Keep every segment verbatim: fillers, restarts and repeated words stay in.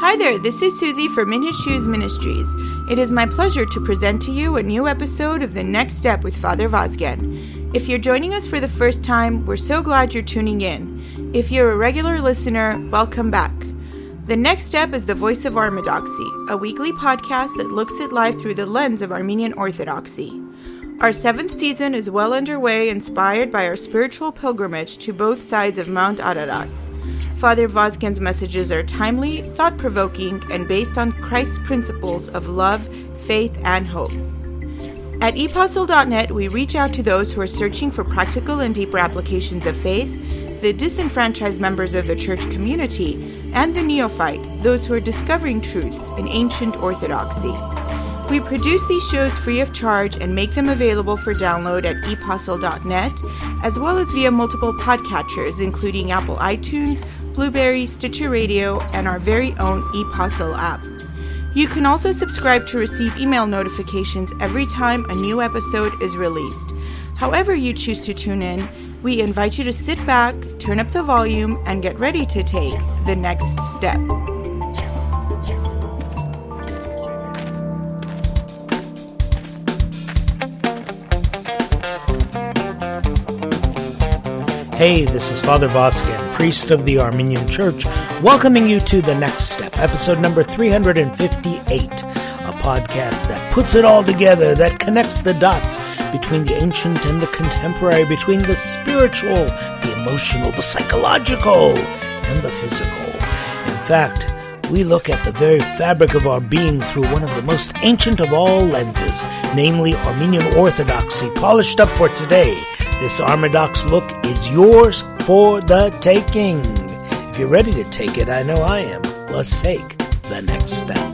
Hi there, this is Susie from In His Shoes Ministries. It is my pleasure to present to you a new episode of The Next Step with Father Vazgen. If you're joining us for the first time, we're so glad you're tuning in. If you're a regular listener, welcome back. The Next Step is the Voice of Armedoxy, a weekly podcast that looks at life through the lens of Armenian Orthodoxy. Our seventh season is well underway, inspired by our spiritual pilgrimage to both sides of Mount Ararat. Father Vazgen's messages are timely, thought-provoking, and based on Christ's principles of love, faith, and hope. At e apostle dot net, we reach out to those who are searching for practical and deeper applications of faith, the disenfranchised members of the church community, and the neophyte, those who are discovering truths in ancient orthodoxy. We produce these shows free of charge and make them available for download at e apostle dot net, as well as via multiple podcatchers, including Apple iTunes, Blueberry, Stitcher Radio, and our very own ePostle app. You can also subscribe to receive email notifications every time a new episode is released. However you choose to tune in, we invite you to sit back, turn up the volume, and get ready to take the next step. Hey, this is Father Vazgen, priest of the Armenian Church, welcoming you to The Next Step, episode number three hundred fifty-eight, a podcast that puts it all together, that connects the dots between the ancient and the contemporary, between the spiritual, the emotional, the psychological, and the physical. In fact, we look at the very fabric of our being through one of the most ancient of all lenses, namely Armenian Orthodoxy, polished up for today. This Armedox look is yours for the taking. If you're ready to take it, I know I am. Let's take the next step.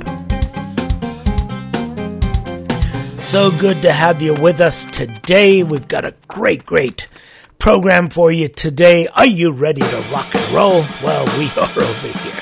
So good to have you with us today. We've got a great, great program for you today. Are you ready to rock and roll? Well, we are over here.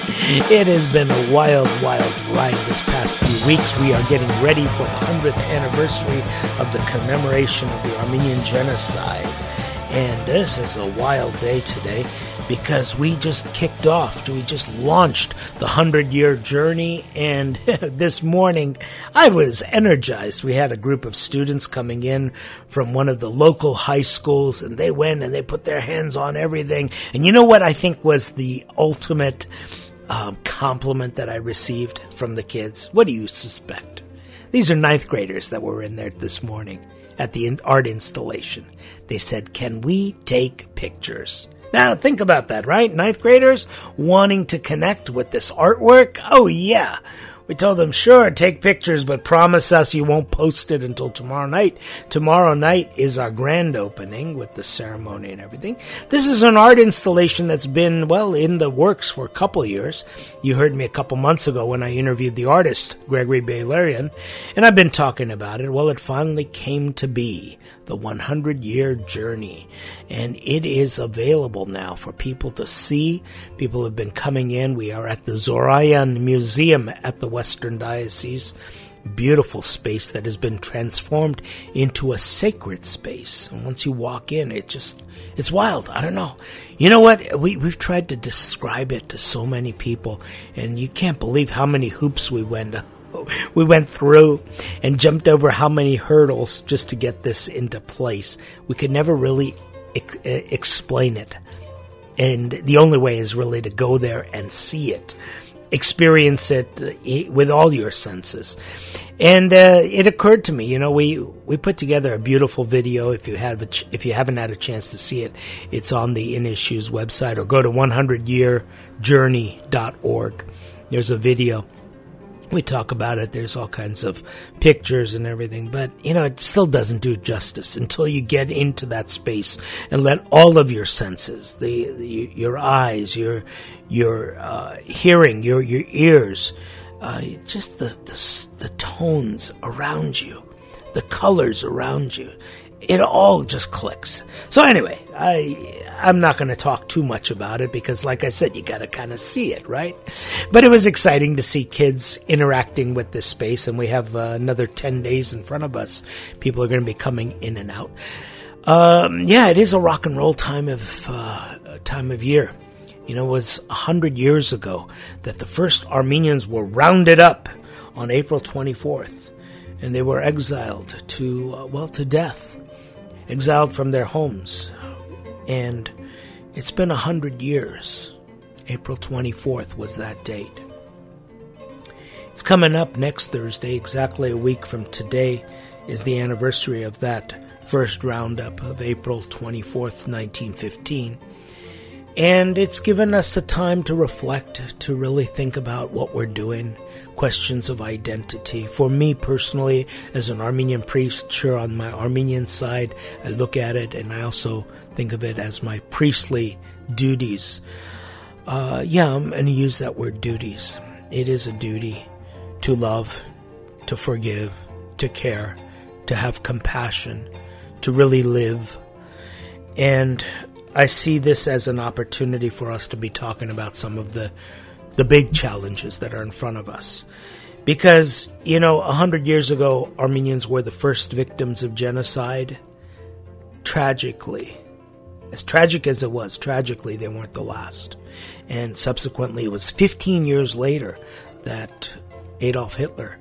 It has been a wild, wild ride this past few weeks. We are getting ready for the hundredth anniversary of the commemoration of the Armenian Genocide. And this is a wild day today because we just kicked off, we just launched the hundred-year journey. And this morning, I was energized. We had a group of students coming in from one of the local high schools, and they went and they put their hands on everything. And you know what I think was the ultimate Um, compliment that I received from the kids? What do you suspect? These are ninth graders that were in there this morning at the art installation. They said, "Can we take pictures?" Now think about that, right? Ninth graders wanting to connect with this artwork? Oh yeah. We told them, sure, take pictures, but promise us you won't post it until tomorrow night. Tomorrow night is our grand opening with the ceremony and everything. This is an art installation that's been, well, in the works for a couple of years. You heard me a couple months ago when I interviewed the artist, Gregory Baylarian, and I've been talking about it. Well, it finally came to be, the hundred-year journey, and it is available now for people to see. People have been coming in. We are at the Zorayan Museum at the Western Diocese. Beautiful space that has been transformed into a sacred space. And once you walk in, it just, it's wild. I don't know. You know what? We, we've tried to describe it to so many people, and you can't believe how many hoops we went we went through and jumped over how many hurdles just to get this into place. We could never really ex- explain it. And the only way is really to go there and see it. Experience it with all your senses. And uh, it occurred to me, you know, we, we put together a beautiful video. If you have a ch- if you haven't had a chance to see it, it's on the In His Shoes website, or go to one hundred year journey dot org. There's a video. We talk about it. There's all kinds of pictures and everything, but you know, it still doesn't do justice until you get into that space and let all of your senses, the, the your eyes, your your uh, hearing, your your ears, uh, just the, the the tones around you, the colors around you. It all just clicks. So anyway, I, I'm not going to talk too much about it because, like I said, you got to kind of see it, right? But it was exciting to see kids interacting with this space, and we have uh, another ten days in front of us. People are going to be coming in and out. Um, yeah, it is a rock and roll time of uh, time of year. You know, it was a hundred years ago that the first Armenians were rounded up on April twenty-fourth, and they were exiled to, uh, well, to death, exiled from their homes. And it's been a hundred years. April twenty-fourth was that date. It's coming up next Thursday, exactly a week from today, is the anniversary of that first roundup of April twenty-fourth, nineteen fifteen. And it's given us a time to reflect, to really think about what we're doing, questions of identity. For me personally, as an Armenian priest, sure, on my Armenian side, I look at it and I also think of it as my priestly duties. Uh, yeah, I'm going to use that word duties. It is a duty to love, to forgive, to care, to have compassion, to really live. And I see this as an opportunity for us to be talking about some of the the big challenges that are in front of us. Because, you know, a hundred years ago, Armenians were the first victims of genocide. Tragically, as tragic as it was, tragically, they weren't the last. And subsequently, it was fifteen years later that Adolf Hitler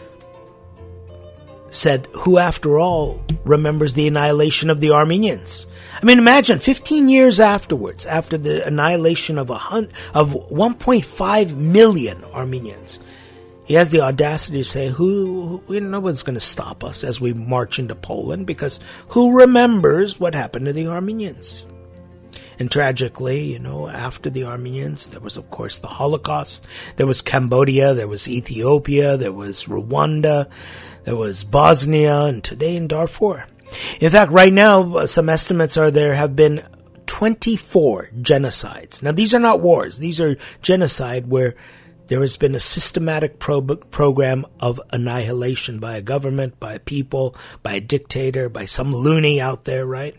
said, who after all remembers the annihilation of the Armenians? I mean, imagine fifteen years afterwards, after the annihilation of a hun- of one point five million Armenians, he has the audacity to say, "Who? who no one's going to stop us as we march into Poland, because who remembers what happened to the Armenians?" And tragically, you know, after the Armenians, there was, of course, the Holocaust. There was Cambodia. There was Ethiopia. There was Rwanda. There was Bosnia, and today in Darfur. In fact, right now, some estimates are there have been twenty-four genocides. Now, these are not wars. These are genocide where there has been a systematic pro- program of annihilation by a government, by a people, by a dictator, by some loony out there, right?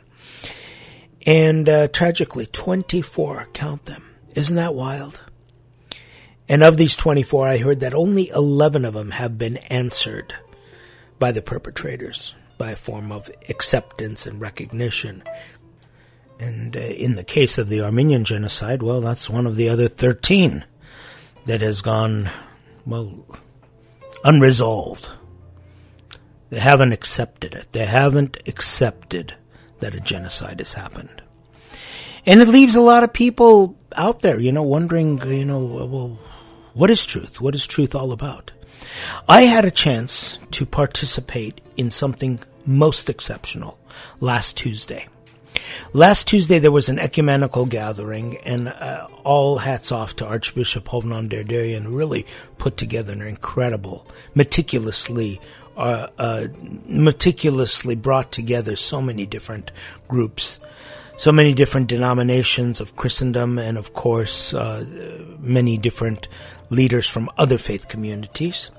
And uh, tragically, twenty-four, count them. Isn't that wild? And of these twenty-four, I heard that only eleven of them have been answered by the perpetrators, by a form of acceptance and recognition. And uh, in the case of the Armenian genocide, well, that's one of the other thirteen that has gone, well, unresolved. They haven't accepted it. They haven't accepted that a genocide has happened. And it leaves a lot of people out there, you know, wondering, you know, well, what is truth? What is truth all about? I had a chance to participate in something most exceptional last Tuesday. Last Tuesday, there was an ecumenical gathering, and uh, all hats off to Archbishop Hovnam Derderian, who really put together an incredible, meticulously, uh, uh, meticulously brought together so many different groups, so many different denominations of Christendom, and of course, uh, many different leaders from other faith communities.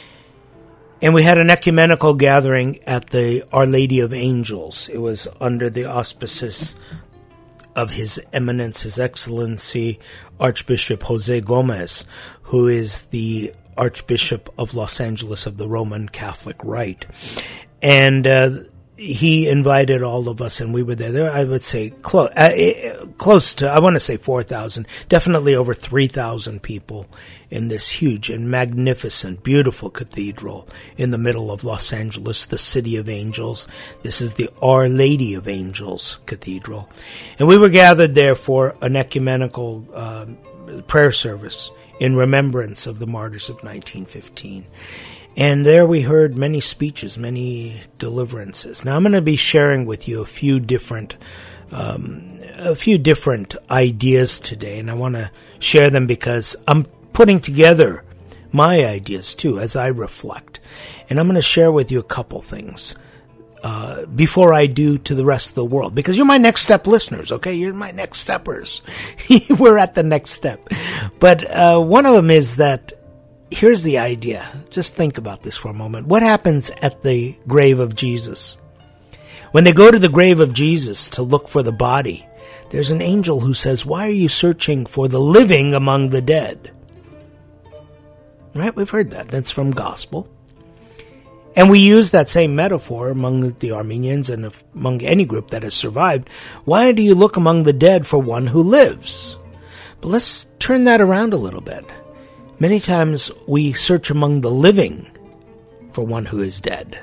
And we had an ecumenical gathering at the Our Lady of Angels. It was under the auspices of His Eminence, His Excellency, Archbishop Jose Gomez, who is the Archbishop of Los Angeles of the Roman Catholic Rite. And uh, he invited all of us, and we were there. There, I would say, close, uh, close to, I want to say four thousand, definitely over three thousand people in this huge and magnificent, beautiful cathedral in the middle of Los Angeles, the City of Angels. This is the Our Lady of Angels Cathedral. And we were gathered there for an ecumenical uh, prayer service in remembrance of the martyrs of nineteen fifteen. And there we heard many speeches, many deliverances. Now I'm going to be sharing with you a few different um, a few different ideas today, and I want to share them because I'm putting together my ideas too as I reflect. And I'm going to share with you a couple things uh, before I do to the rest of the world, because you're my next step listeners, okay? You're my next steppers. We're at the next step. But uh, one of them is that here's the idea. Just think about this for a moment. What happens at the grave of Jesus? When they go to the grave of Jesus to look for the body, there's an angel who says, "Why are you searching for the living among the dead?" Right? We've heard that. That's from Gospel. And we use that same metaphor among the Armenians and among any group that has survived. Why do you look among the dead for one who lives? But let's turn that around a little bit. Many times we search among the living for one who is dead.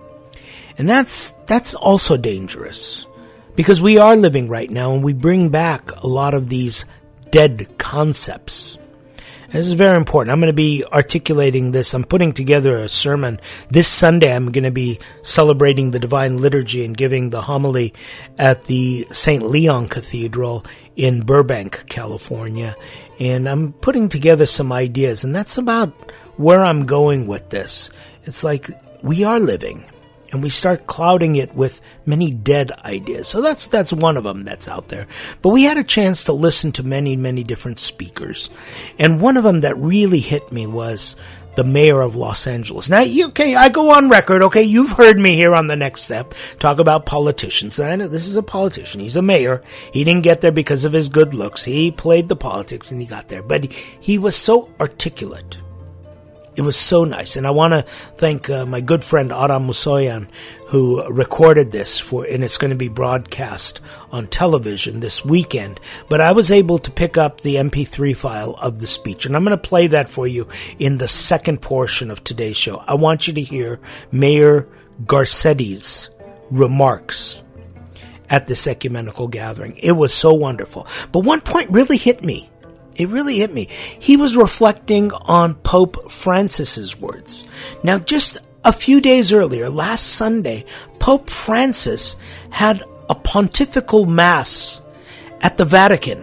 And that's that's also dangerous, because we are living right now and we bring back a lot of these dead concepts. And this is very important. I'm going to be articulating this. I'm putting together a sermon. This Sunday I'm going to be celebrating the Divine Liturgy and giving the homily at the Saint Leon Cathedral in Burbank, California. And I'm putting together some ideas, and that's about where I'm going with this. It's like we are living, and we start clouding it with many dead ideas. So that's that's one of them that's out there. But we had a chance to listen to many, many different speakers. And one of them that really hit me was the mayor of Los Angeles. Now, you, okay, I go on record, okay, you've heard me here on The Next Step talk about politicians. And I know this is a politician. He's a mayor. He didn't get there because of his good looks. He played the politics and he got there. But he, he was so articulate. It was so nice. And I want to thank uh, my good friend Aram Musoyan, who recorded this for, and it's going to be broadcast on television this weekend. But I was able to pick up the M P three file of the speech, and I'm going to play that for you in the second portion of today's show. I want you to hear Mayor Garcetti's remarks at this ecumenical gathering. It was so wonderful. But one point really hit me. It really hit me. He was reflecting on Pope Francis's words. Now, just a few days earlier, last Sunday, Pope Francis had a pontifical mass at the Vatican.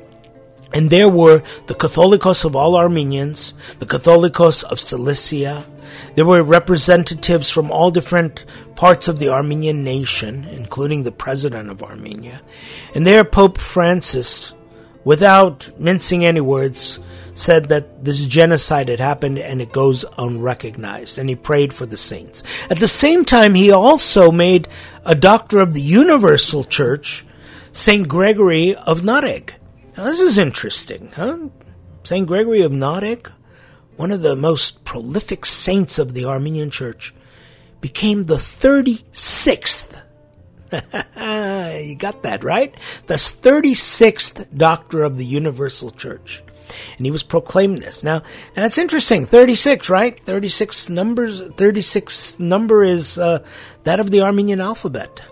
And there were the Catholicos of all Armenians, the Catholicos of Cilicia. There were representatives from all different parts of the Armenian nation, including the president of Armenia. And there Pope Francis, without mincing any words, said that this genocide had happened and it goes unrecognized. And he prayed for the saints. At the same time, he also made a doctor of the Universal Church, Saint Gregory of Narek. Now, this is interesting, huh? Saint Gregory of Narek, one of the most prolific saints of the Armenian Church, became the thirty-sixth you got that, right? The thirty-sixth doctor of the Universal Church. And he was proclaimed this. Now, that's interesting. thirty-six, right? thirty-six numbers. thirty-six number is uh, that of the Armenian alphabet.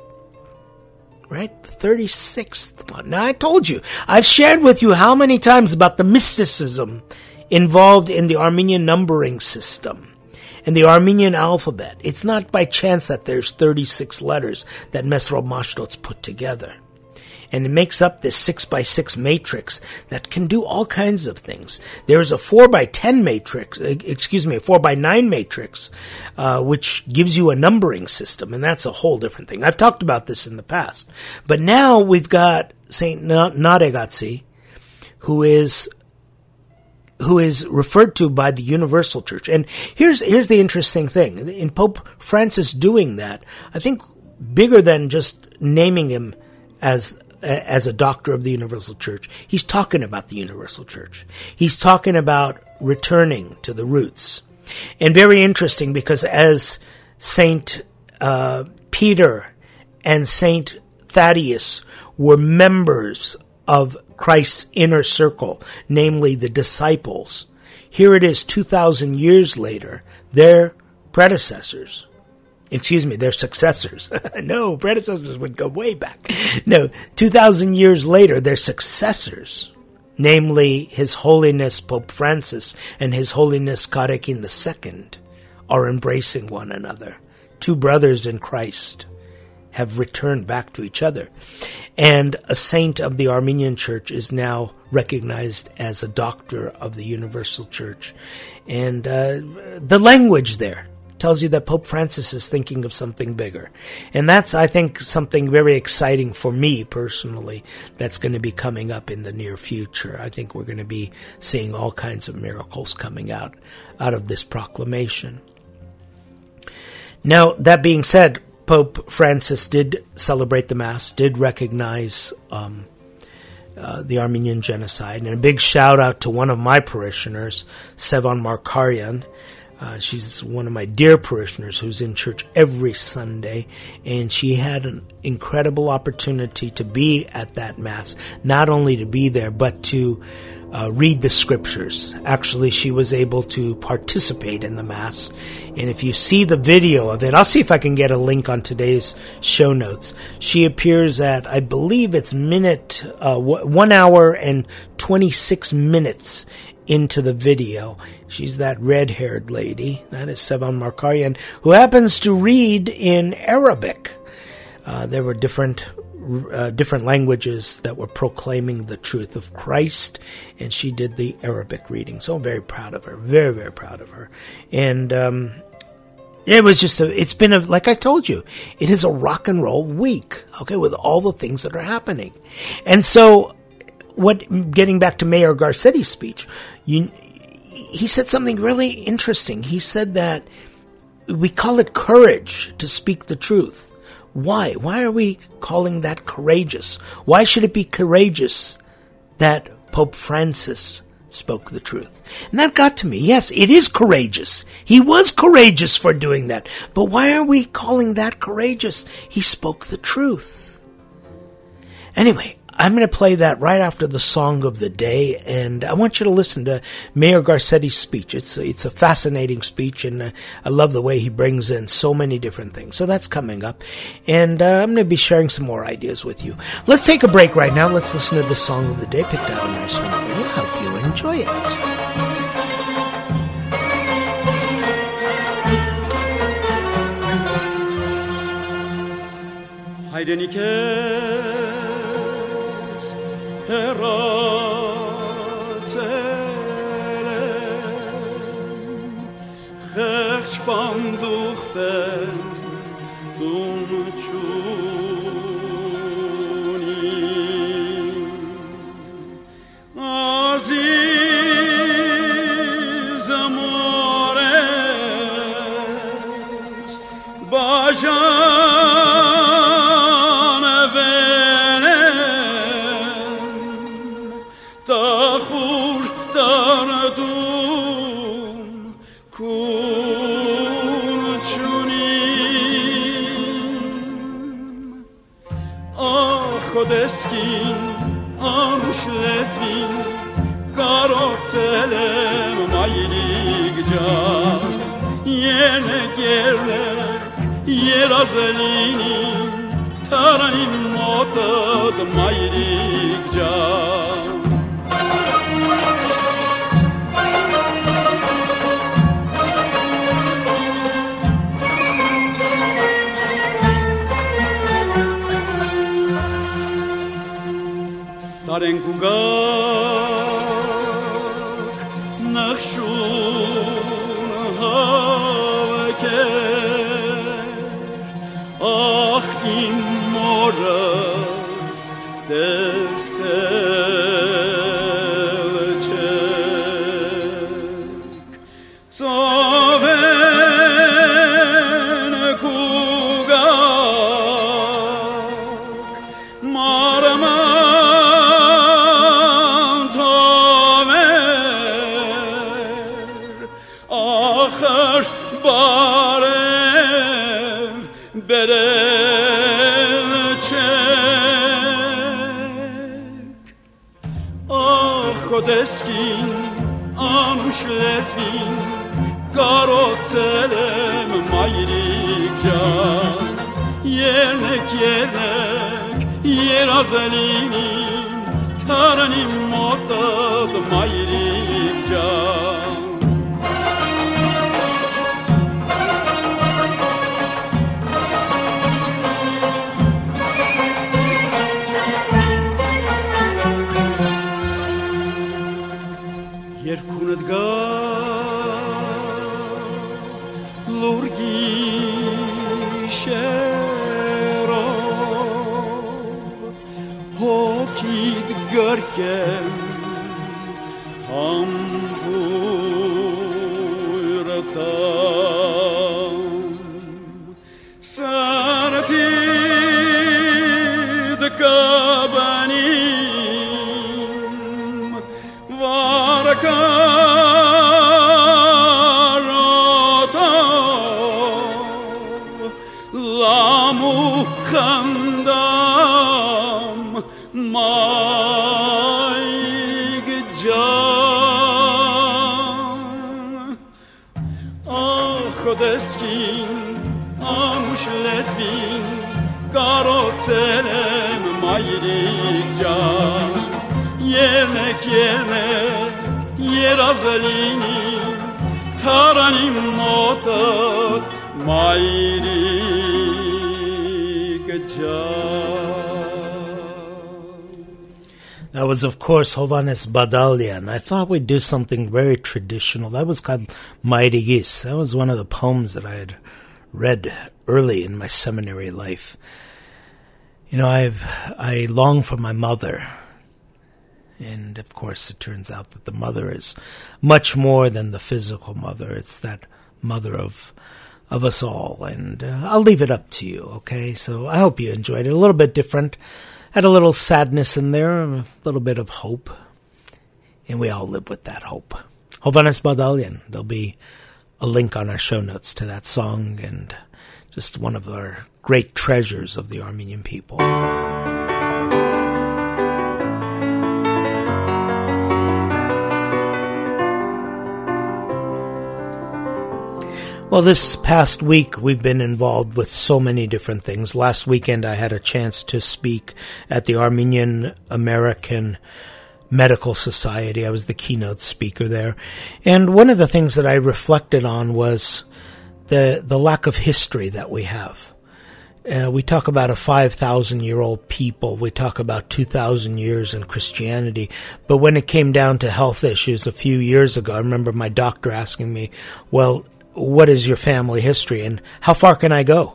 Right? The thirty-sixth one. Now, I told you. I've shared with you how many times about the mysticism involved in the Armenian numbering system and the Armenian alphabet. It's not by chance that there's thirty-six letters that Mesro Mashtots put together. And it makes up this six by six matrix that can do all kinds of things. There's a four by ten matrix, excuse me, a four by nine matrix, uh, which gives you a numbering system, and that's a whole different thing. I've talked about this in the past. But now we've got Saint Nadegatsi, who is who is referred to by the Universal Church. And here's here's the interesting thing. In Pope Francis doing that, I think bigger than just naming him as as a doctor of the Universal Church, he's talking about the Universal Church. He's talking about returning to the roots. And very interesting, because as Saint uh, Peter and Saint Thaddeus were members of Christ's inner circle, namely the disciples, here it is two thousand years later, their predecessors, excuse me, their successors. No, predecessors would go way back. No, two thousand years later, their successors, namely His Holiness Pope Francis and His Holiness Karekin the Second, are embracing one another. Two brothers in Christ have returned back to each other. And a saint of the Armenian Church is now recognized as a doctor of the Universal Church. And uh, the language there tells you that Pope Francis is thinking of something bigger. And that's, I think, something very exciting for me personally that's going to be coming up in the near future. I think we're going to be seeing all kinds of miracles coming out, out of this proclamation. Now, that being said, Pope Francis did celebrate the Mass, did recognize um, uh, the Armenian genocide. And a big shout out to one of my parishioners, Sevan Markarian, Uh, she's one of my dear parishioners who's in church every Sunday, and she had an incredible opportunity to be at that Mass, not only to be there, but to uh, read the Scriptures. Actually, she was able to participate in the Mass, and if you see the video of it, I'll see if I can get a link on today's show notes. She appears at, I believe it's minute, uh, one hour and twenty-six minutes into the video. She's that red-haired lady. That is Sevan Markarian, who happens to read in Arabic. Uh, there were different uh, different languages that were proclaiming the truth of Christ, and she did the Arabic reading. So I'm very proud of her. Very, very proud of her. And um, it was just a, it's been a, like I told you, it is a rock and roll week, okay, with all the things that are happening. And so, what, getting back to Mayor Garcetti's speech, you, he said something really interesting. He said that we call it courage to speak the truth. Why? Why are we calling that courageous? Why should it be courageous that Pope Francis spoke the truth? And that got to me. Yes, it is courageous. He was courageous for doing that. But why are we calling that courageous? He spoke the truth. Anyway, I'm going to play that right after the song of the day, and I want you to listen to Mayor Garcetti's speech. It's it's a fascinating speech, and uh, I love the way he brings in so many different things. So that's coming up, and uh, I'm going to be sharing some more ideas with you. Let's take a break right now. Let's listen to the song of the day. Picked out a nice one for you. I hope you enjoy it. Haydenike Eratzelem Chech spanduchten Dunchuni Aziz amores Bajan Kodeskin, amşlezvin, karotselem mayligca, yene gerler, yerazelinim, taranim motad mayligca. Saren kugak nakhshun haker Ach im moras deselchek Tzoven kugak marama Kodeskin, amşlezvin, karotselem maylikca, yernek yernek, yerazelinim, taranim motad maylikca. Yerkunet ga lurgishero hokid garkem ham buratam sartid kabanim varakar خندم مایگ جان خودسکین آموش لزبین کاروتلم مایگ جان yernek yerine yer azalini taranim motat mayri gajan. That was, of course, Hovhannes Badalian. I thought we'd do something very traditional. That was called Mighty Geese. That was one of the poems that I had read early in my seminary life. You know, I've I long for my mother. And, of course, it turns out that the mother is much more than the physical mother. It's that mother of of us all. And uh, I'll leave it up to you, okay? So I hope you enjoyed it. A little bit different. Had a little sadness in there, a little bit of hope. And we all live with that hope. Hovhannes Badalian. There'll be a link on our show notes to that song and just one of our great treasures of the Armenian people. Well, this past week, we've been involved with so many different things. Last weekend, I had a chance to speak at the Armenian American Medical Society. I was the keynote speaker there. And one of the things that I reflected on was the the lack of history that we have. Uh, we talk about a five thousand year old people. We talk about two thousand years in Christianity. But when it came down to health issues a few years ago, I remember my doctor asking me, well, what is your family history and how far can I go?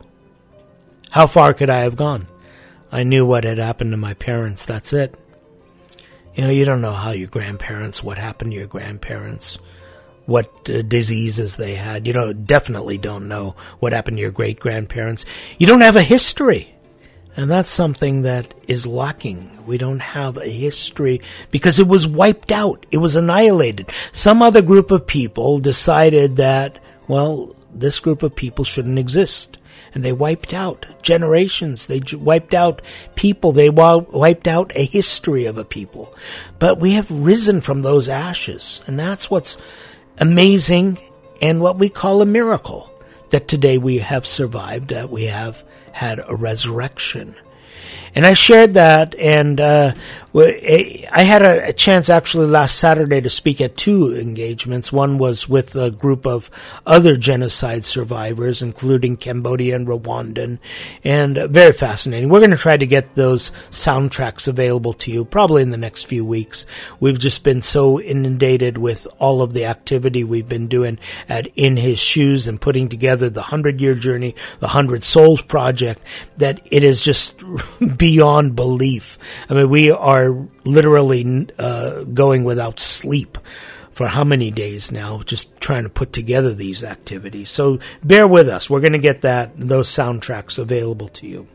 How far could I have gone? I knew what had happened to my parents. That's it. You know, you don't know how your grandparents, what happened to your grandparents, what uh, diseases they had. You know, definitely don't know what happened to your great-grandparents. You don't have a history. And that's something that is lacking. We don't have a history because it was wiped out. It was annihilated. Some other group of people decided that, well, this group of people shouldn't exist. And they wiped out generations. They wiped out people. They wiped out a history of a people. But we have risen from those ashes. And that's what's amazing and what we call a miracle. That today we have survived, that we have had a resurrection. And I shared that, and uh, I had a chance actually last Saturday to speak at two engagements. One was with a group of other genocide survivors, including Cambodian, Rwandan, and very fascinating. We're going to try to get those soundtracks available to you probably in the next few weeks. We've just been so inundated with all of the activity we've been doing at In His Shoes and putting together the hundred-year journey, the Hundred Souls Project, that it is just beyond belief. I mean, we are literally uh, going without sleep for how many days now, just trying to put together these activities. So bear with us. We're going to get that those soundtracks available to you.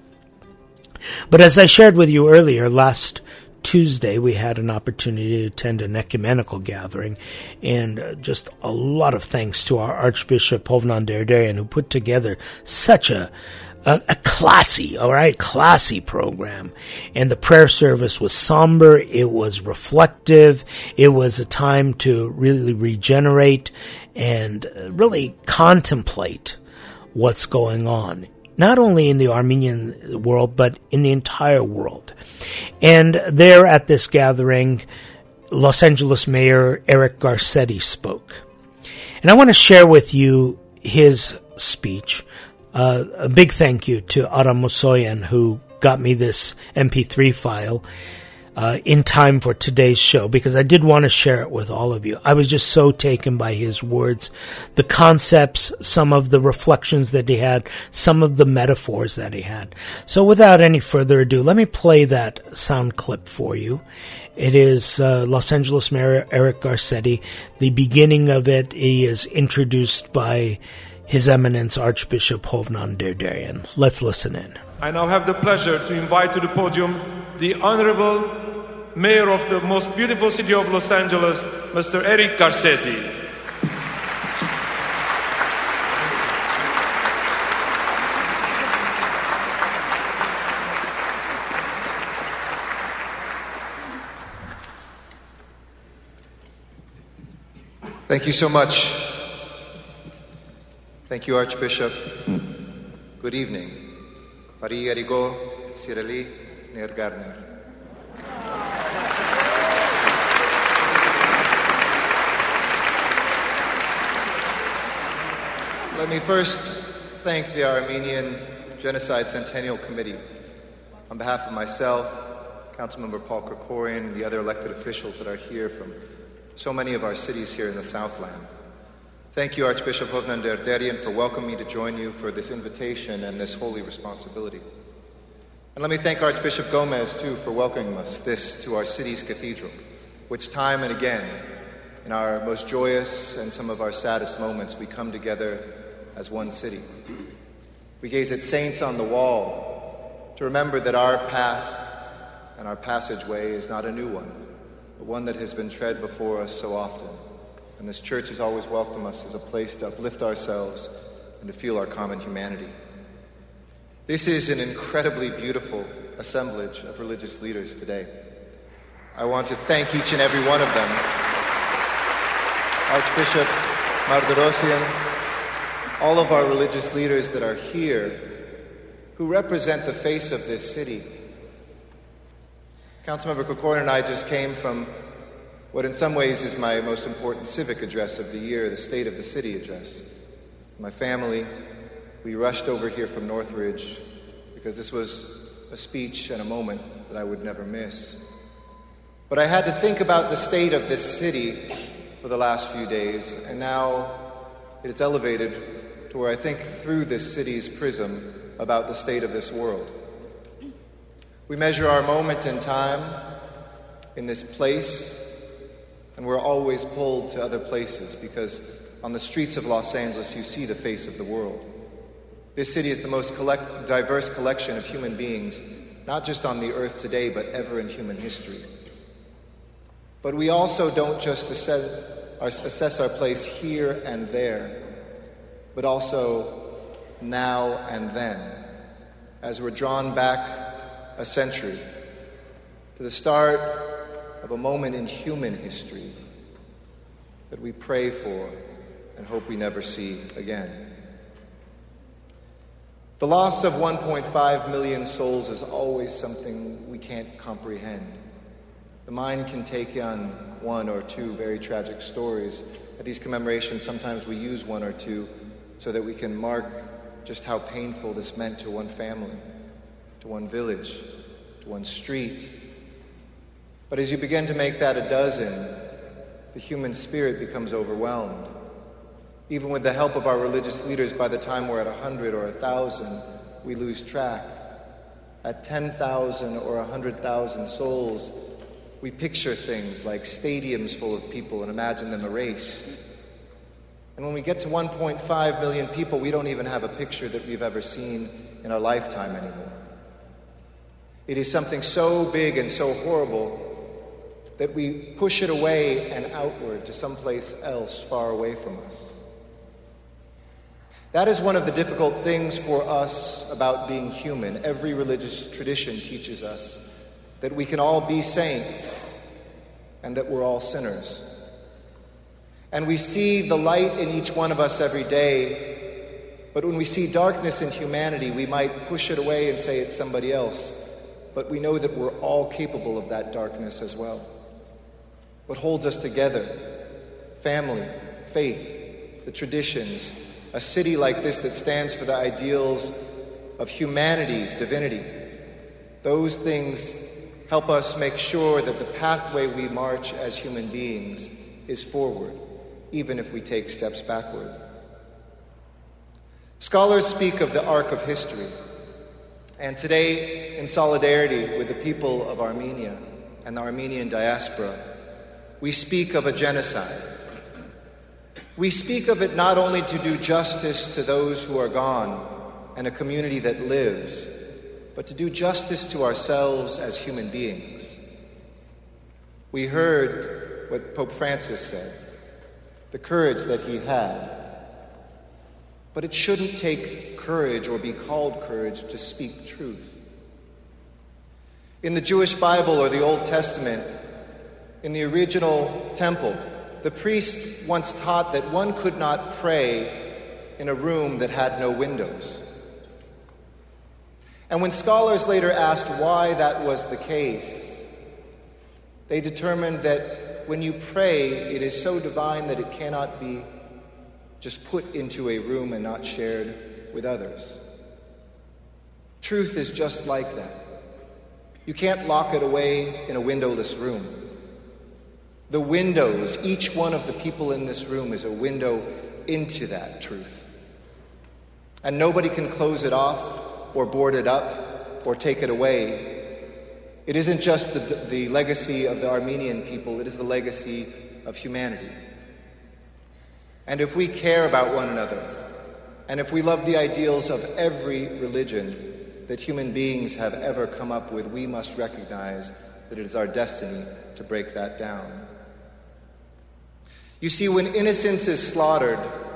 But as I shared with you earlier, last Tuesday we had an opportunity to attend an ecumenical gathering, and uh, just a lot of thanks to our Archbishop Hovnan Derderian, who put together such a A, a classy, all right, classy program. And the prayer service was somber. It was reflective. It was a time to really regenerate and really contemplate what's going on, not only in the Armenian world, but in the entire world. And there at this gathering, Los Angeles Mayor Eric Garcetti spoke. And I want to share with you his speech. Uh, a big thank you to Aram Musoyan, who got me this M P three file uh, in time for today's show, because I did want to share it with all of you. I was just so taken by his words, the concepts, some of the reflections that he had, some of the metaphors that he had. So without any further ado, let me play that sound clip for you. It is uh, Los Angeles Mayor Eric Garcetti. The beginning of it, he is introduced by His Eminence Archbishop Hovnan Derderian. Let's listen in. I now have the pleasure to invite to the podium the Honorable Mayor of the most beautiful city of Los Angeles, Mister Eric Garcetti. Thank you so much. Thank you, Archbishop. Good evening. Pari Arigo, Sirali, Ner Gardner. Let me first thank the Armenian Genocide Centennial Committee on behalf of myself, Councilmember Paul Krikorian, and the other elected officials that are here from so many of our cities here in the Southland. Thank you, Archbishop Hovnand Erderian, for welcoming me to join you for this invitation and this holy responsibility. And let me thank Archbishop Gomez, too, for welcoming us this to our city's cathedral, which time and again, in our most joyous and some of our saddest moments, we come together as one city. We gaze at saints on the wall to remember that our path and our passageway is not a new one, but one that has been tread before us so often. And this church has always welcomed us as a place to uplift ourselves and to feel our common humanity. This is an incredibly beautiful assemblage of religious leaders today. I want to thank each and every one of them. Archbishop Marderosian, all of our religious leaders that are here, who represent the face of this city. Councilmember Krikorian and I just came from what in some ways is my most important civic address of the year, the State of the City address. My family, we rushed over here from Northridge because this was a speech and a moment that I would never miss. But I had to think about the state of this city for the last few days, and now it is elevated to where I think through this city's prism about the state of this world. We measure our moment in time in this place, and we're always pulled to other places because on the streets of Los Angeles you see the face of the world. This city is the most collect- diverse collection of human beings, not just on the earth today, but ever in human history. But we also don't just assess our, assess our place here and there, but also now and then, as we're drawn back a century to the start of a moment in human history that we pray for and hope we never see again. The loss of one point five million souls is always something we can't comprehend. The mind can take on one or two very tragic stories. At these commemorations, sometimes we use one or two so that we can mark just how painful this meant to one family, to one village, to one street. But as you begin to make that a dozen, the human spirit becomes overwhelmed. Even with the help of our religious leaders, by the time we're at a hundred or a thousand, we lose track. At ten thousand or a hundred thousand souls, we picture things like stadiums full of people and imagine them erased. And when we get to one point five million people, we don't even have a picture that we've ever seen in our lifetime anymore. It is something so big and so horrible that we push it away and outward to someplace else far away from us. That is one of the difficult things for us about being human. Every religious tradition teaches us that we can all be saints and that we're all sinners. And we see the light in each one of us every day, but when we see darkness in humanity, we might push it away and say it's somebody else. But we know that we're all capable of that darkness as well. What holds us together? Family, faith, the traditions, a city like this that stands for the ideals of humanity's divinity. Those things help us make sure that the pathway we march as human beings is forward, even if we take steps backward. Scholars speak of the arc of history, and today, in solidarity with the people of Armenia and the Armenian diaspora, we speak of a genocide. We speak of it not only to do justice to those who are gone and a community that lives, but to do justice to ourselves as human beings. We heard what Pope Francis said, the courage that he had. But it shouldn't take courage or be called courage to speak truth. In the Jewish Bible or the Old Testament, in the original temple, the priest once taught that one could not pray in a room that had no windows. And when scholars later asked why that was the case, they determined that when you pray, it is so divine that it cannot be just put into a room and not shared with others. Truth is just like that. You can't lock it away in a windowless room. The windows, each one of the people in this room is a window into that truth. And nobody can close it off or board it up or take it away. It isn't just the, the legacy of the Armenian people, it is the legacy of humanity. And if we care about one another, and if we love the ideals of every religion that human beings have ever come up with, we must recognize that it is our destiny to break that down. You see, when innocence is slaughtered,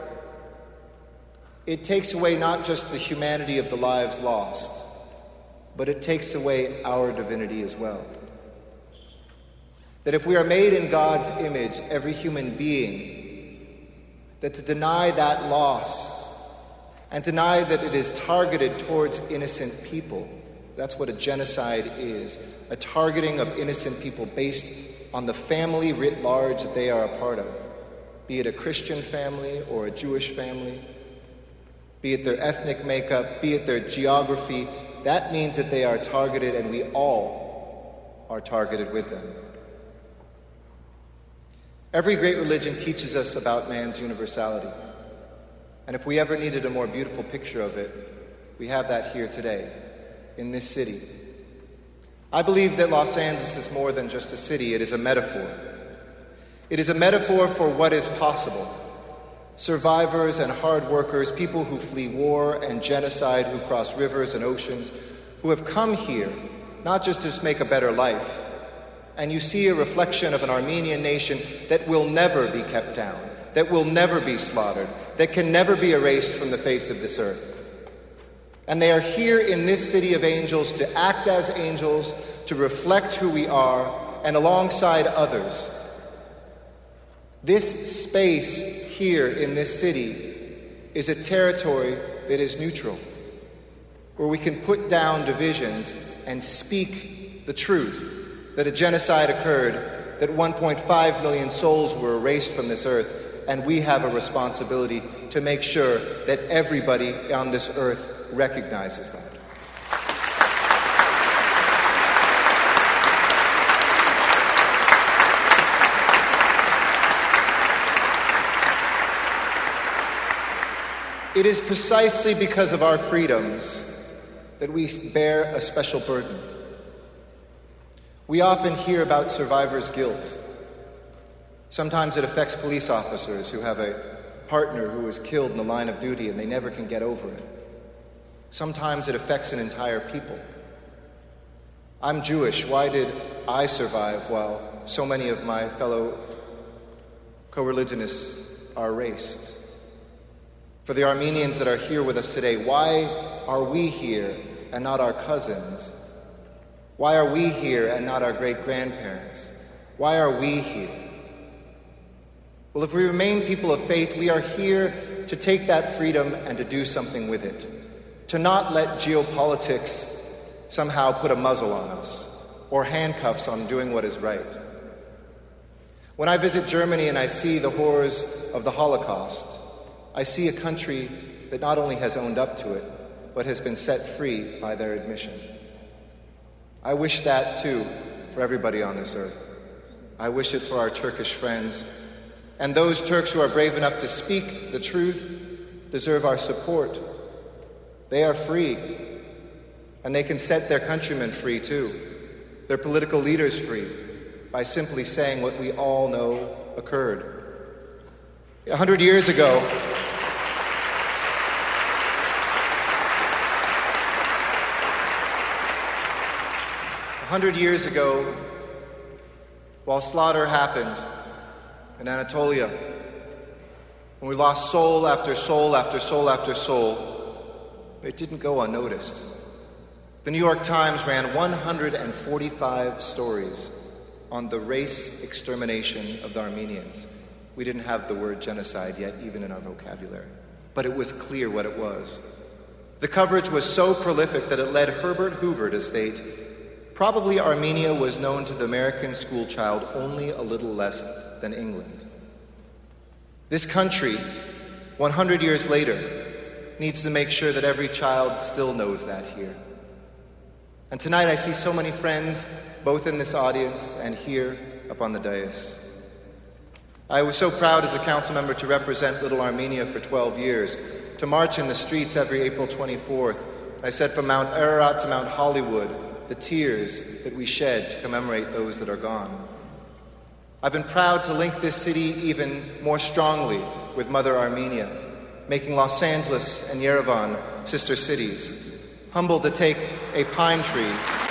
it takes away not just the humanity of the lives lost, but it takes away our divinity as well. That if we are made in God's image, every human being, that to deny that loss and deny that it is targeted towards innocent people, that's what a genocide is, a targeting of innocent people based on the family writ large that they are a part of, be it a Christian family or a Jewish family, be it their ethnic makeup, be it their geography. That means that they are targeted, and we all are targeted with them. Every great religion teaches us about man's universality. And if we ever needed a more beautiful picture of it, we have that here today, in this city. I believe that Los Angeles is more than just a city, it is a metaphor. It is a metaphor for what is possible. Survivors and hard workers, people who flee war and genocide, who cross rivers and oceans, who have come here not just to make a better life. And you see a reflection of an Armenian nation that will never be kept down, that will never be slaughtered, that can never be erased from the face of this earth. And they are here in this city of angels to act as angels, to reflect who we are, and alongside others. This space here in this city is a territory that is neutral, where we can put down divisions and speak the truth that a genocide occurred, that one point five million souls were erased from this earth, and we have a responsibility to make sure that everybody on this earth recognizes that. It is precisely because of our freedoms that we bear a special burden. We often hear about survivors' guilt. Sometimes it affects police officers who have a partner who was killed in the line of duty and they never can get over it. Sometimes it affects an entire people. I'm Jewish. Why did I survive while so many of my fellow co-religionists are erased? For the Armenians that are here with us today, why are we here and not our cousins? Why are we here and not our great-grandparents? Why are we here? Well, if we remain people of faith, we are here to take that freedom and to do something with it. To not let geopolitics somehow put a muzzle on us or handcuffs on doing what is right. When I visit Germany and I see the horrors of the Holocaust, I see a country that not only has owned up to it, but has been set free by their admission. I wish that, too, for everybody on this earth. I wish it for our Turkish friends. And those Turks who are brave enough to speak the truth deserve our support. They are free, and they can set their countrymen free, too, their political leaders free, by simply saying what we all know occurred. A hundred years ago, A hundred years ago, while slaughter happened in Anatolia, when we lost soul after soul after soul after soul, it didn't go unnoticed. The New York Times ran one hundred forty-five stories on the race extermination of the Armenians. We didn't have the word genocide yet, even in our vocabulary. But it was clear what it was. The coverage was so prolific that it led Herbert Hoover to state, "Probably Armenia was known to the American schoolchild only a little less than England." This country, one hundred years later, needs to make sure that every child still knows that here. And tonight I see so many friends, both in this audience and here up on the dais. I was so proud as a council member to represent Little Armenia for twelve years, to march in the streets every April twenty-fourth. I said from Mount Ararat to Mount Hollywood, the tears that we shed to commemorate those that are gone. I've been proud to link this city even more strongly with Mother Armenia, making Los Angeles and Yerevan sister cities. Humbled to take a pine tree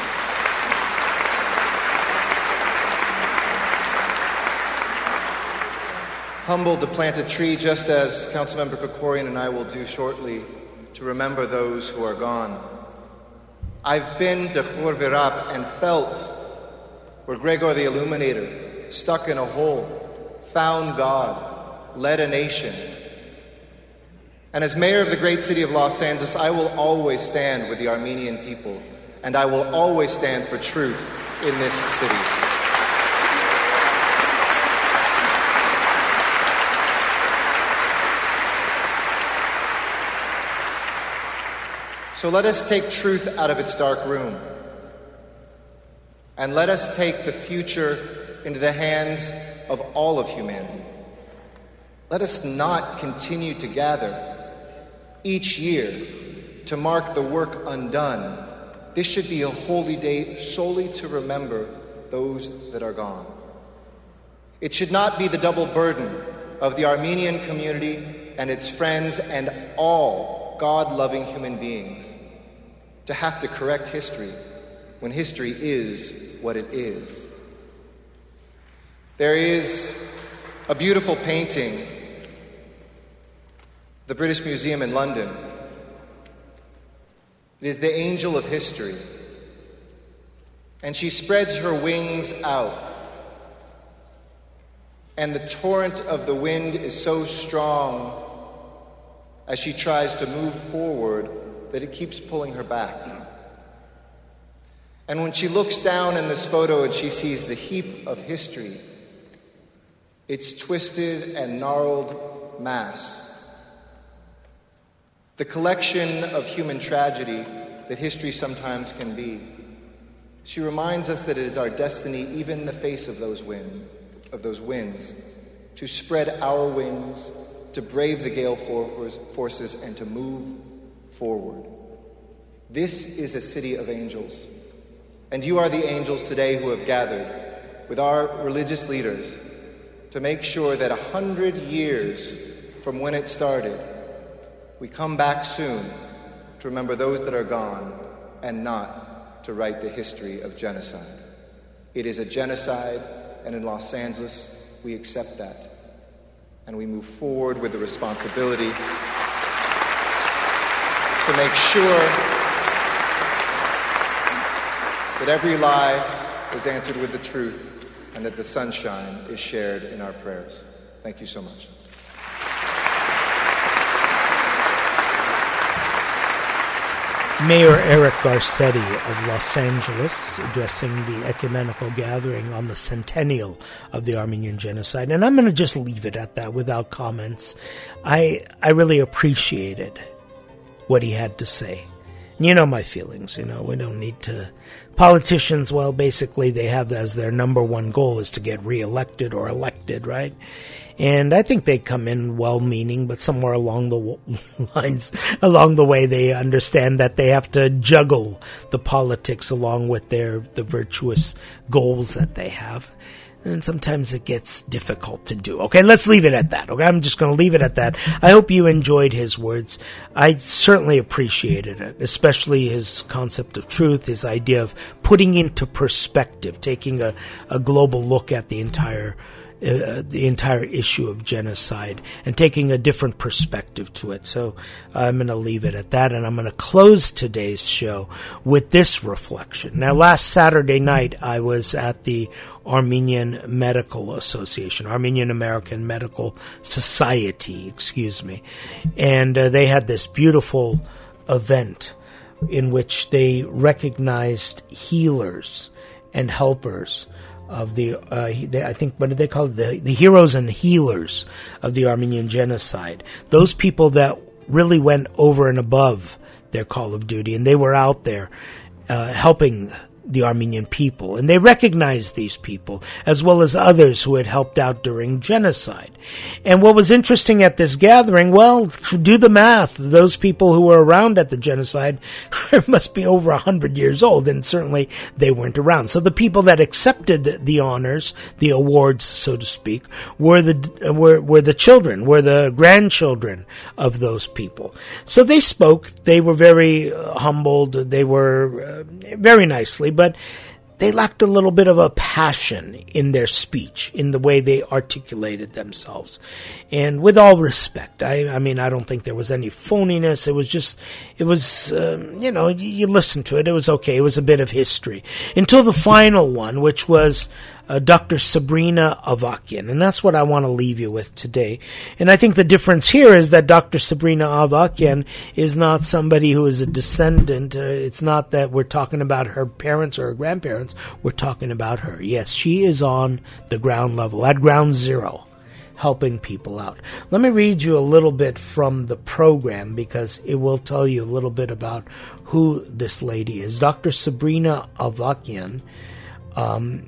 Humbled to plant a tree just as Councilmember Krikorian and I will do shortly to remember those who are gone. I've been to Khor Virap and felt where Gregor the Illuminator, stuck in a hole, found God, led a nation. And as mayor of the great city of Los Angeles, I will always stand with the Armenian people, and I will always stand for truth in this city. So let us take truth out of its dark room, and let us take the future into the hands of all of humanity. Let us not continue to gather each year to mark the work undone. This should be a holy day solely to remember those that are gone. It should not be the double burden of the Armenian community and its friends and all God-loving human beings to have to correct history when history is what it is. There is a beautiful painting, the British Museum in London. It is the angel of history, and she spreads her wings out, and the torrent of the wind is so strong as she tries to move forward that it keeps pulling her back. And when she looks down in this photo and she sees the heap of history, its twisted and gnarled mass, the collection of human tragedy that history sometimes can be, she reminds us that it is our destiny, even in the face of those wind, of those winds, to spread our wings, to brave the gale forces, and to move forward. This is a city of angels, and you are the angels today who have gathered with our religious leaders to make sure that a hundred years from when it started, we come back soon to remember those that are gone and not to write the history of genocide. It is a genocide, and in Los Angeles, we accept that. And we move forward with the responsibility to make sure that every lie is answered with the truth and that the sunshine is shared in our prayers. Thank you so much. Mayor Eric Garcetti of Los Angeles addressing the ecumenical gathering on the centennial of the Armenian genocide. And I'm going to just leave it at that without comments. I I really appreciated what he had to say. You know my feelings, you know, we don't need to... Politicians, well, basically they have as their number one goal is to get reelected or elected, right? And I think they come in well-meaning, but somewhere along the lines, along the way, they understand that they have to juggle the politics along with their the virtuous goals that they have. And sometimes it gets difficult to do. Okay, let's leave it at that. Okay, I'm just going to leave it at that. I hope you enjoyed his words. I certainly appreciated it, especially his concept of truth, his idea of putting into perspective, taking a, a global look at the entire uh, the entire issue of genocide and taking a different perspective to it. So I'm going to leave it at that, and I'm going to close today's show with this reflection. Now, last Saturday night, I was at the Armenian Medical Association, Armenian American Medical Society, excuse me, and uh, they had this beautiful event in which they recognized healers and helpers of the, uh, they, I think, what did they call it? The, the heroes and healers of the Armenian genocide. Those people that really went over and above their call of duty, and they were out there uh, helping the Armenian people. And they recognized these people, as well as others who had helped out during genocide. And what was interesting at this gathering, well, do the math. Those people who were around at the genocide must be over one hundred years old, and certainly they weren't around. So the people that accepted the honors, the awards, so to speak, were the were, were the children, were the grandchildren of those people. So they spoke. They were very uh, humbled. They were uh, very nicely, but they lacked a little bit of a passion in their speech, in the way they articulated themselves. And with all respect, I, I mean, I don't think there was any phoniness. It was just, it was, um, you know, you, you listen to it. It was okay. It was a bit of history. Until the final one, which was uh, Doctor Sabrina Avakian. And that's what I want to leave you with today. And I think the difference here is that Doctor Sabrina Avakian is not somebody who is a descendant. Uh, it's not that we're talking about her parents or her grandparents. We're talking about her. Yes, she is on the ground level, at ground zero, helping people out. Let me read you a little bit from the program, because it will tell you a little bit about who this lady is. Doctor Sabrina Avakian um,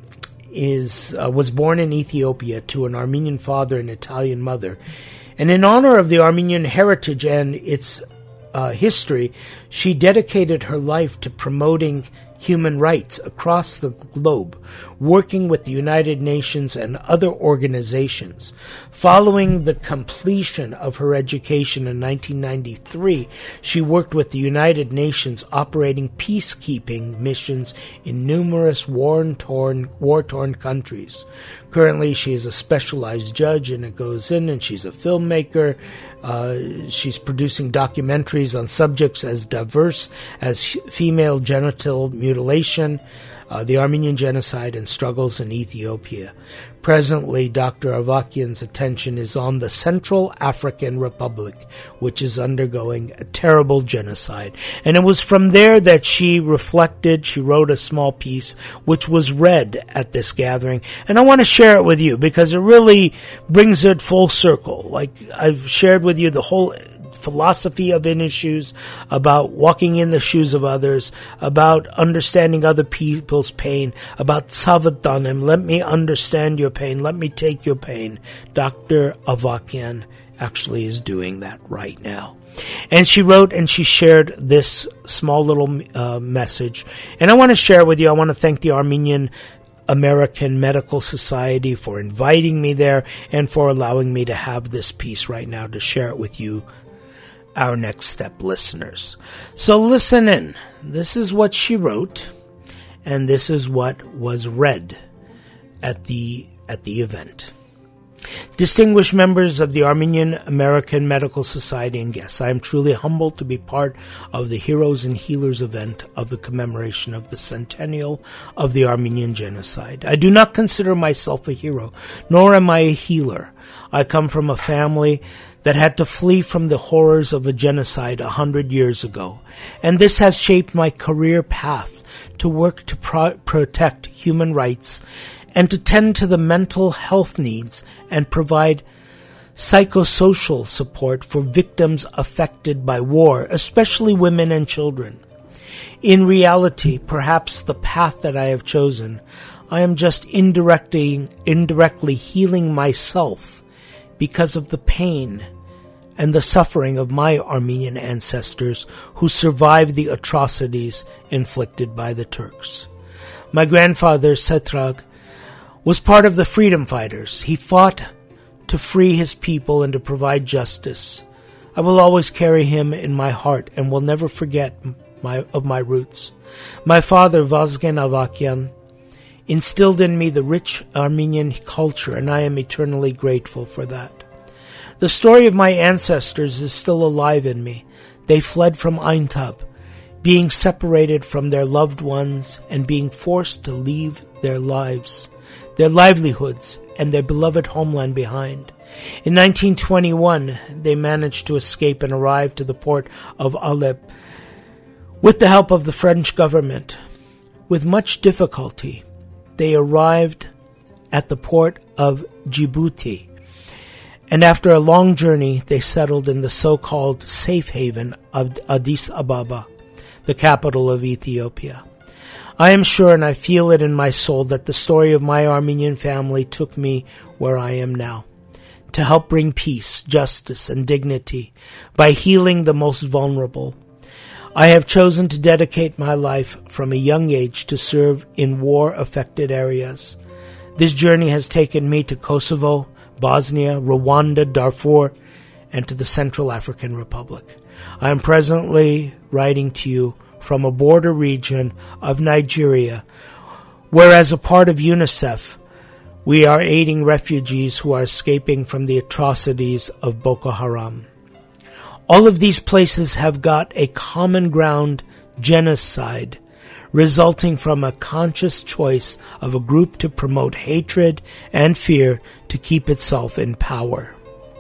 is uh, was born in Ethiopia to an Armenian father and Italian mother. And in honor of the Armenian heritage and its uh, history, she dedicated her life to promoting human rights across the globe, working with the United Nations and other organizations. Following the completion of her education in nineteen ninety-three, she worked with the United Nations operating peacekeeping missions in numerous war-torn, war-torn countries. Currently, she is a specialized judge, and it goes in, and she's a filmmaker. Uh, she's producing documentaries on subjects as diverse as female genital mutilation, uh, the Armenian genocide, and struggles in Ethiopia. Presently, Doctor Avakian's attention is on the Central African Republic, which is undergoing a terrible genocide. And it was from there that she reflected. She wrote a small piece, which was read at this gathering. And I want to share it with you because it really brings it full circle. Like I've shared with you the whole philosophy of In His Shoes, about walking in the shoes of others, about understanding other people's pain, about Savatanim, let me understand your pain, let me take your pain. Doctor Avakian actually is doing that right now. And she wrote and she shared this small little uh, message. And I want to share it with you. I want to thank the Armenian American Medical Society for inviting me there and for allowing me to have this piece right now to share it with you, our Next Step listeners. So listen in. This is what she wrote, and this is what was read at the at the event. Distinguished members of the Armenian American Medical Society and guests, I am truly humbled to be part of the Heroes and Healers event of the commemoration of the centennial of the Armenian genocide. I do not consider myself a hero, nor am I a healer. I come from a family that had to flee from the horrors of a genocide a hundred years ago. And this has shaped my career path to work to pro- protect human rights and to tend to the mental health needs and provide psychosocial support for victims affected by war, especially women and children. In reality, perhaps the path that I have chosen, I am just indirectly, indirectly healing myself because of the pain and the suffering of my Armenian ancestors who survived the atrocities inflicted by the Turks. My grandfather, Setrag, was part of the freedom fighters. He fought to free his people and to provide justice. I will always carry him in my heart and will never forget my, of my roots. My father, Vazgen Avakian, instilled in me the rich Armenian culture, and I am eternally grateful for that. The story of my ancestors is still alive in me. They fled from Aintab, being separated from their loved ones and being forced to leave their lives, their livelihoods, and their beloved homeland behind. In nineteen twenty-one, they managed to escape and arrive to the port of Alep with the help of the French government. With much difficulty, they arrived at the port of Djibouti, and after a long journey, they settled in the so-called safe haven of Addis Ababa, the capital of Ethiopia. I am sure, and I feel it in my soul, that the story of my Armenian family took me where I am now, to help bring peace, justice, and dignity by healing the most vulnerable. I have chosen to dedicate my life from a young age to serve in war-affected areas. This journey has taken me to Kosovo, Bosnia, Rwanda, Darfur, and to the Central African Republic. I am presently writing to you from a border region of Nigeria, where as a part of UNICEF, we are aiding refugees who are escaping from the atrocities of Boko Haram. All of these places have got a common ground: genocide, resulting from a conscious choice of a group to promote hatred and fear to keep itself in power.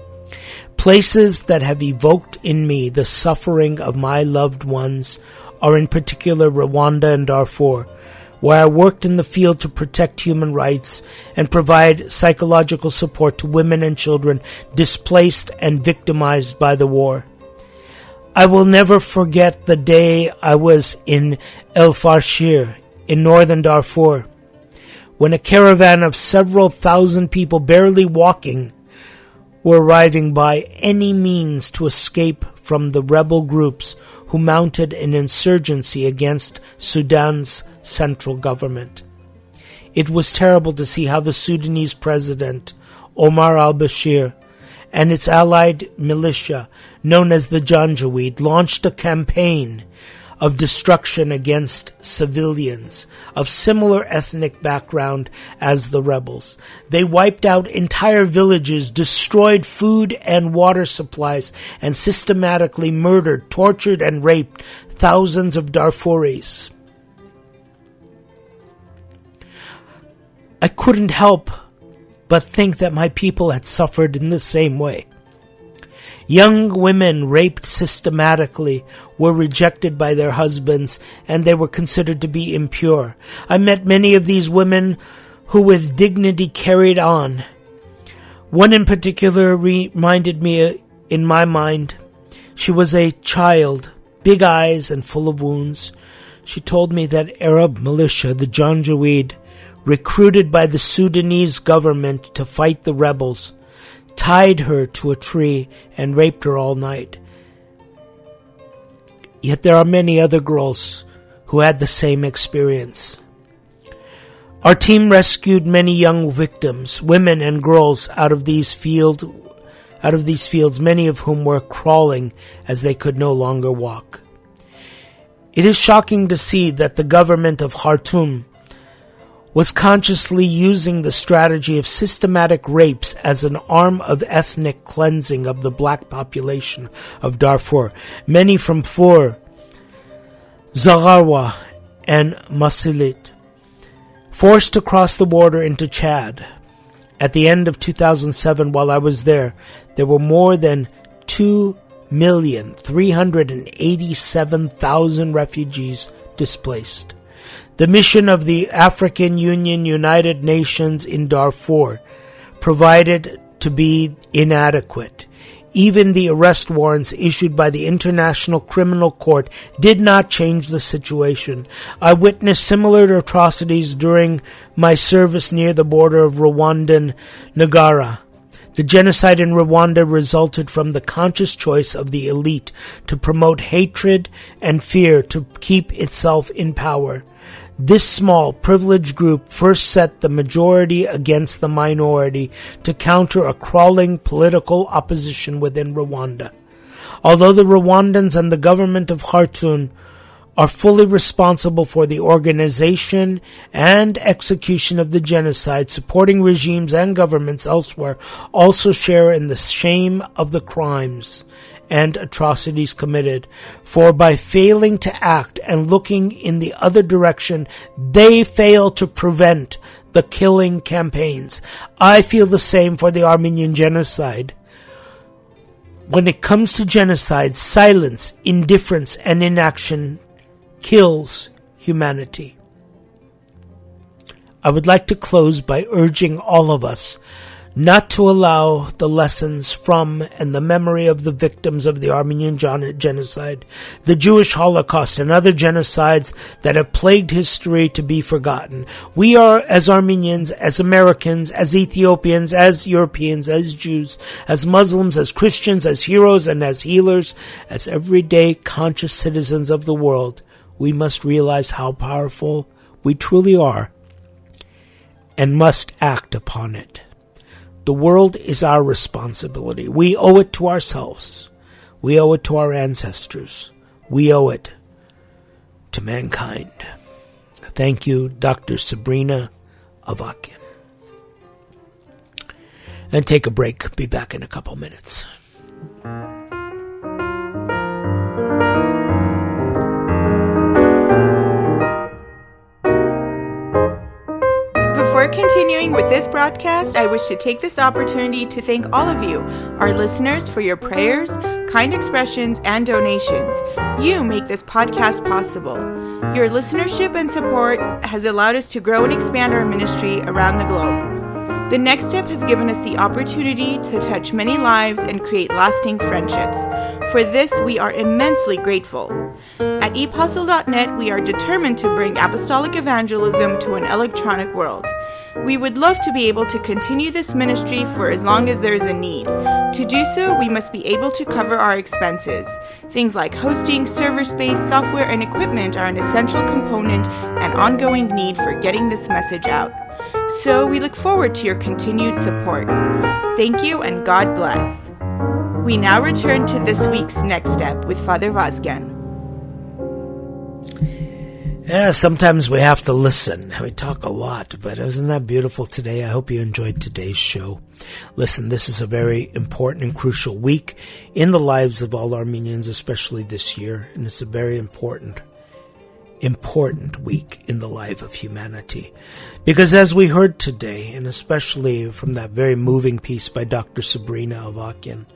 Places that have evoked in me the suffering of my loved ones are in particular Rwanda and Darfur, where I worked in the field to protect human rights and provide psychological support to women and children displaced and victimized by the war. I will never forget the day I was in El Farshir in northern Darfur, when a caravan of several thousand people barely walking were arriving by any means to escape from the rebel groups who mounted an insurgency against Sudan's central government. It was terrible to see how the Sudanese president, Omar al-Bashir, and its allied militia, known as the Janjaweed, launched a campaign of destruction against civilians of similar ethnic background as the rebels. They wiped out entire villages, destroyed food and water supplies, and systematically murdered, tortured, and raped thousands of Darfuris. I couldn't help but think that my people had suffered in the same way. Young women raped systematically were rejected by their husbands, and they were considered to be impure. I met many of these women who with dignity carried on. One in particular reminded me in my mind. She was a child, big eyes and full of wounds. She told me that Arab militia, the Janjaweed, recruited by the Sudanese government to fight the rebels, tied her to a tree and raped her all night. Yet there are many other girls who had the same experience. Our team rescued many young victims, women and girls, out of these field, out of these fields, many of whom were crawling as they could no longer walk. It is shocking to see that the government of Khartoum was consciously using the strategy of systematic rapes as an arm of ethnic cleansing of the black population of Darfur. Many from Fur, Zaghawa, and Masilit, forced to cross the border into Chad. At the end of two thousand seven, while I was there, there were more than two million three hundred eighty-seven thousand refugees displaced. The mission of the African Union United Nations in Darfur provided to be inadequate. Even the arrest warrants issued by the International Criminal Court did not change the situation. I witnessed similar atrocities during my service near the border of Rwandan Ngara. The genocide in Rwanda resulted from the conscious choice of the elite to promote hatred and fear to keep itself in power. This small, privileged group first set the majority against the minority to counter a crawling political opposition within Rwanda. Although the Rwandans and the government of Khartoum are fully responsible for the organization and execution of the genocide, supporting regimes and governments elsewhere also share in the shame of the crimes and atrocities committed. For by failing to act and looking in the other direction, they fail to prevent the killing campaigns. I feel the same for the Armenian genocide. When it comes to genocide, silence, indifference, and inaction kills humanity. I would like to close by urging all of us not to allow the lessons from and the memory of the victims of the Armenian genocide, the Jewish Holocaust, and other genocides that have plagued history to be forgotten. We are, as Armenians, as Americans, as Ethiopians, as Europeans, as Jews, as Muslims, as Christians, as heroes, and as healers, as everyday conscious citizens of the world, we must realize how powerful we truly are and must act upon it. The world is our responsibility. We owe it to ourselves. We owe it to our ancestors. We owe it to mankind. Thank you, Doctor Sabrina Avakian. And take a break. Be back in a couple minutes. Before continuing with this broadcast, I wish to take this opportunity to thank all of you, our listeners, for your prayers, kind expressions, and donations. You make this podcast possible. Your listenership and support has allowed us to grow and expand our ministry around the globe. The Next Step has given us the opportunity to touch many lives and create lasting friendships. For this, we are immensely grateful. At e postle dot net, we are determined to bring apostolic evangelism to an electronic world. We would love to be able to continue this ministry for as long as there is a need. To do so, we must be able to cover our expenses. Things like hosting, server space, software, and equipment are an essential component and ongoing need for getting this message out. So we look forward to your continued support. Thank you and God bless. We now return to this week's Next Step with Father Vazgen. Yeah, sometimes we have to listen. We talk a lot, but isn't that beautiful today? I hope you enjoyed today's show. Listen, this is a very important and crucial week in the lives of all Armenians, especially this year, and it's a very important important week in the life of humanity. Because as we heard today, and especially from that very moving piece by Doctor Sabrina Avakian,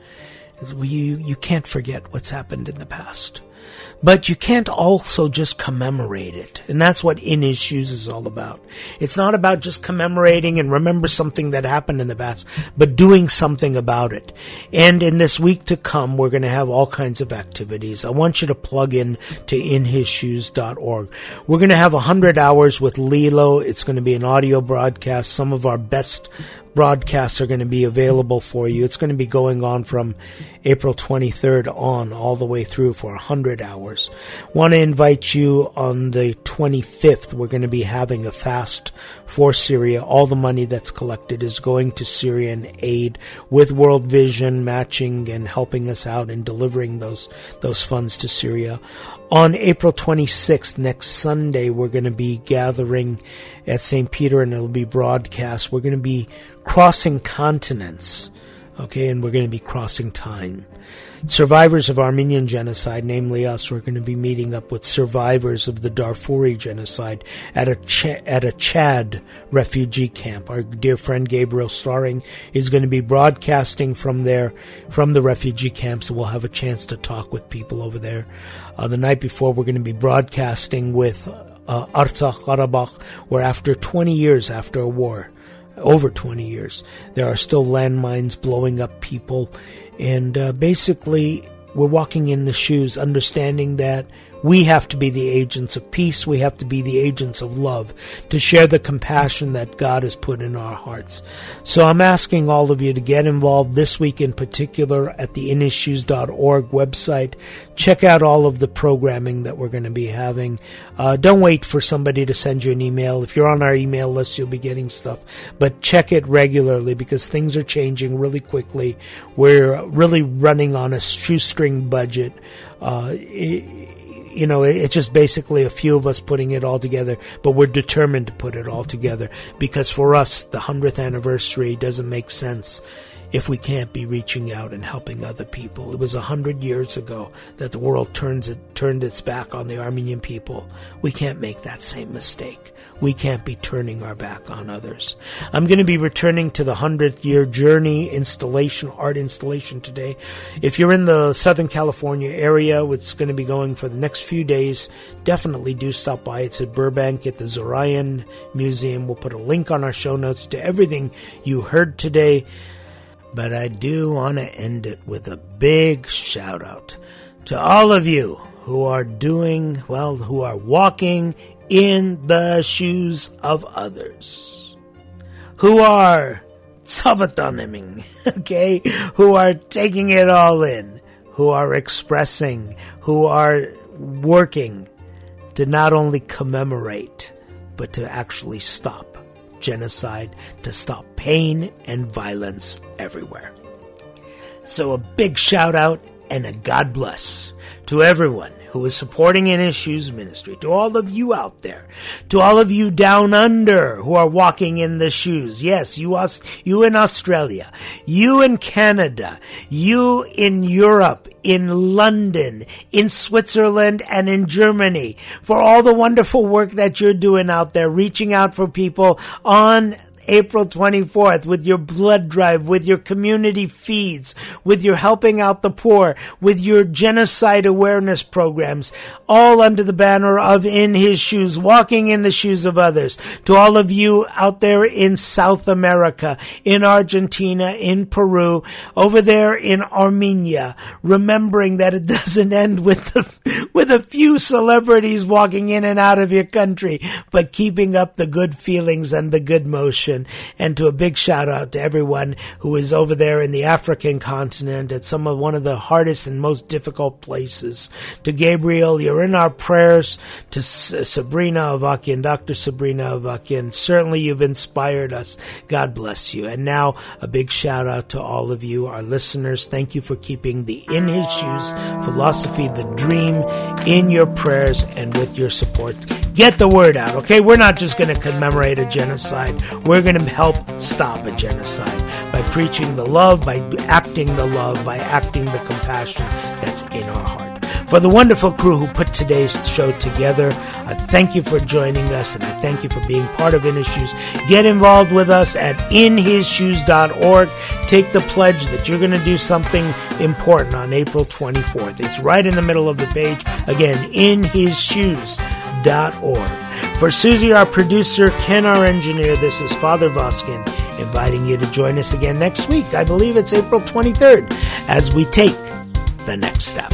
you, you can't forget what's happened in the past. But you can't also just commemorate it. And that's what In His Shoes is all about. It's not about just commemorating and remember something that happened in the past, but doing something about it. And in this week to come, we're going to have all kinds of activities. I want you to plug in to in his shoes dot org. We're going to have one hundred hours with Lilo. It's going to be an audio broadcast. Some of our best broadcasts are going to be available for you. It's going to be going on from April twenty-third on all the way through for one hundred hours. Want to invite you on the twenty-fifth. We're going to be having a fast for Syria. All the money that's collected is going to Syrian aid, with World Vision matching and helping us out in delivering those those funds to Syria. On April twenty-sixth, next Sunday, we're going to be gathering at Saint Peter, and it'll be broadcast. We're going to be crossing continents, okay, and we're going to be crossing time. Survivors of Armenian genocide, namely us, we're going to be meeting up with survivors of the Darfuri genocide at a Ch- at a Chad refugee camp. Our dear friend Gabriel Starring is going to be broadcasting from there, from the refugee camp, so we'll have a chance to talk with people over there. Uh, the night before, we're going to be broadcasting with uh, Artsakh Qarabakh, where after twenty years after a war, over twenty years, there are still landmines blowing up people. And uh, basically, we're walking in the shoes, understanding that we have to be the agents of peace. We have to be the agents of love to share the compassion that God has put in our hearts. So I'm asking all of you to get involved this week in particular at the in his shoes dot org website. Check out all of the programming that we're going to be having. Uh, don't wait for somebody to send you an email. If you're on our email list, you'll be getting stuff. But check it regularly because things are changing really quickly. We're really running on a shoestring budget. Uh, it, you know, it's just basically a few of us putting it all together, but we're determined to put it all together because for us, the hundredth anniversary doesn't make sense if we can't be reaching out and helping other people. It was a hundred years ago that the world turns it, turned its back on the Armenian people. We can't make that same mistake. We can't be turning our back on others. I'm going to be returning to the hundredth year journey installation, art installation today. If you're in the Southern California area, it's going to be going for the next few days. Definitely do stop by. It's at Burbank at the Zorayan Museum. We'll put a link on our show notes to everything you heard today. But I do want to end it with a big shout out to all of you who are doing, well, who are walking in the shoes of others, who are tzavataniming, okay, who are taking it all in, who are expressing, who are working to not only commemorate, but to actually stop genocide, to stop pain and violence everywhere. So a big shout out and a God bless to everyone who is supporting In His Shoes Ministry, to all of you out there, to all of you down under who are walking in the shoes. Yes, you, us, you in Australia, you in Canada, you in Europe, in London, in Switzerland, and in Germany, for all the wonderful work that you're doing out there, reaching out for people on April twenty-fourth with your blood drive, with your community feeds, with your helping out the poor, with your genocide awareness programs, all under the banner of In His Shoes, walking in the shoes of others. To all of you out there in South America, in Argentina, in Peru, over there in Armenia, remembering that it doesn't end with the, with a few celebrities walking in and out of your country, but keeping up the good feelings and the good motion. And to a big shout out to everyone who is over there in the African continent at some of one of the hardest and most difficult places. To Gabriel, you're in our prayers. To S- Sabrina Avakian, Doctor Sabrina Avakian, certainly you've inspired us. God bless you. And now a big shout out to all of you, our listeners. Thank you for keeping the In His Shoes philosophy, the dream, in your prayers and with your support. Get the word out, okay? We're not just going to commemorate a genocide. We're going to help stop a genocide by preaching the love, by acting the love, by acting the compassion that's in our heart. For the wonderful crew who put today's show together, I thank you for joining us, and I thank you for being part of In His Shoes. Get involved with us at in his shoes dot org. Take the pledge that you're going to do something important on April twenty-fourth. It's right in the middle of the page. Again, in his shoes dot org. For Susie, our producer, Ken, our engineer, this is Father Voskin, inviting you to join us again next week. I believe it's April twenty-third, as we take the next step.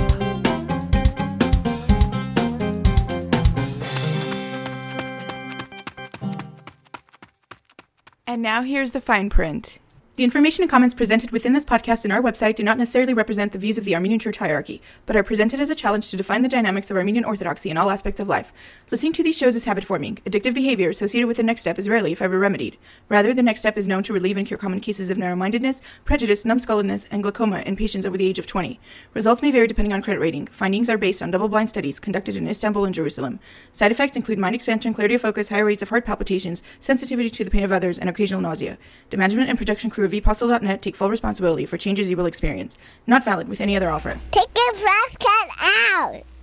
And now here's the fine print. The information and comments presented within this podcast and our website do not necessarily represent the views of the Armenian Church hierarchy, but are presented as a challenge to define the dynamics of Armenian Orthodoxy in all aspects of life. Listening to these shows is habit-forming. Addictive behavior associated with the next step is rarely, if ever, remedied. Rather, the next step is known to relieve and cure common cases of narrow-mindedness, prejudice, numbskulledness, and glaucoma in patients over the age of twenty. Results may vary depending on credit rating. Findings are based on double-blind studies conducted in Istanbul and Jerusalem. Side effects include mind expansion, clarity of focus, higher rates of heart palpitations, sensitivity to the pain of others, and occasional nausea. The management and production crew of e postal dot net take full responsibility for changes you will experience. Not valid with any other offer. Take your trash can out!